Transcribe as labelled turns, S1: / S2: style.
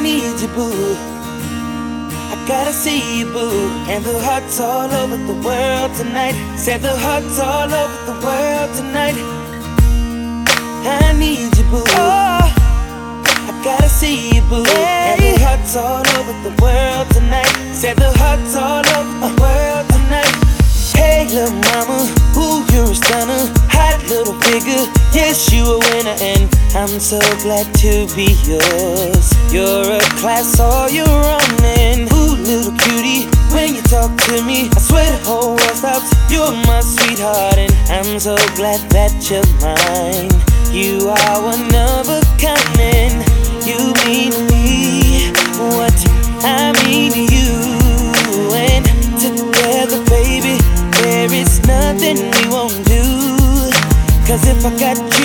S1: need you, boo. I gotta see you, boo. And the hearts all over the world tonight. Said the hearts all over the world tonight. I need you, boo. Oh, I gotta see you, boo. And the hearts all over the world tonight. Said the hearts all over the world tonight. Hey, little mama, ooh, you're a stunner. Hot little figure, yes, you a winner. And I'm so glad to be yours. You're a class all you're running. Ooh, little cutie, when you talk to me, I swear the whole world stops. You're my sweetheart, and I'm so glad that you're mine. You are one of a kind, and you mean to me what I mean to you. And together, baby, there is nothing we won't do. 'Cause if I got